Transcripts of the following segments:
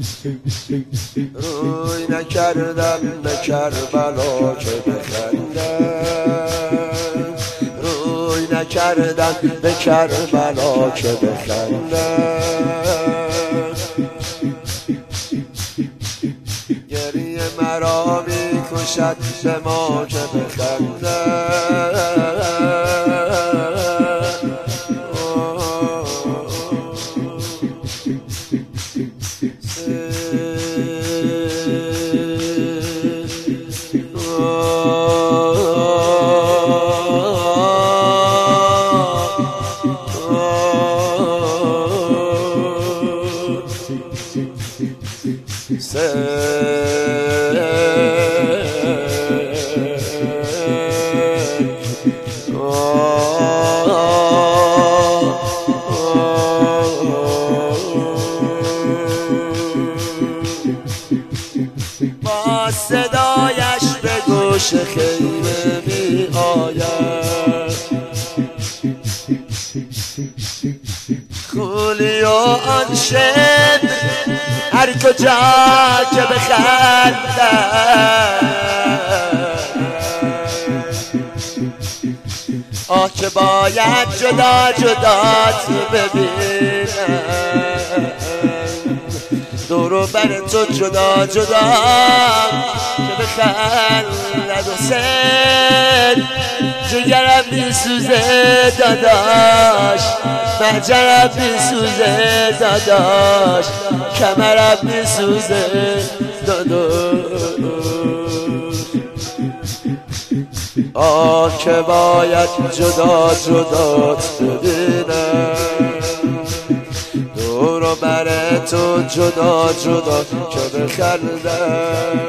روی نکردم به کربلا که بخندم، روی نکردم به کربلا که بخندم. گریه مرا میکشد به ما که بخندم. با صدایش به گوش خیمه می آید، خولی و آن شب هر کجا که بخندم. آه که باید جدا جدات ببینم، دور و بر تو جدا جدا که بخندد. حسین جگرم میسوزه داداش، محجرم میسوزه داداش، کمرم میسوزه داداش. آه که باید جدا جدات ببینم، دور و بر تو جدا جدا که بخندم.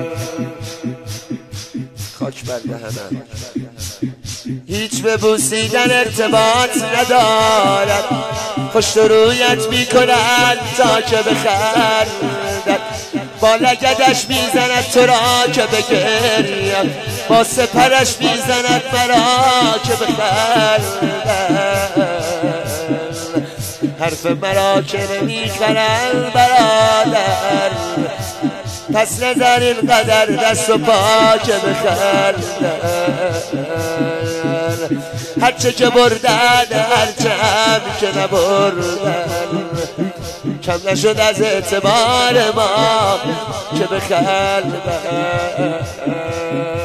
خاک بر دهنم هیچ به بوسیدن ارتباط ندارد، خوش رویت میکند تا که بخندد. با لگدش میزند تو را که بگریم، با سپرش میزند مرا که بخندد. حرف مرا که نمیخرند برادر، پس نظر اینقدر دست و پا که بخندد. هرچه که بردن هرچه هم که نبردن، کم نشد از اعتبار ما که بخندد.